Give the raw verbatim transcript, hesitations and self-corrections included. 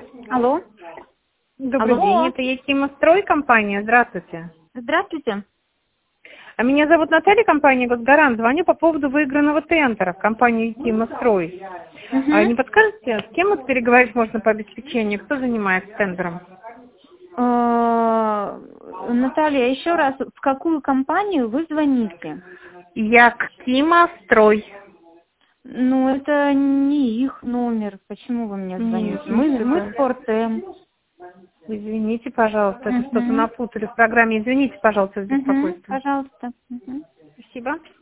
Алло. Добрый Алло. день, это Якимострой компания. Здравствуйте. Здравствуйте. А меня зовут Наталья, компания Госгарант. Звоню по поводу выигранного тендера в компании Якимострой. А не Угу. подскажете, с кем вот переговорить можно по обеспечению? Кто занимается тендером? Наталья, еще раз, в какую компанию вы звоните? Якимострой. Ну, это не их номер. Почему вы мне звоните? Нет, Мы, нет, мы это... Спортем. Извините, пожалуйста, это что-то Угу. напутали в программе. Извините, пожалуйста, за Угу. беспокойство. Пожалуйста. Угу. Спасибо.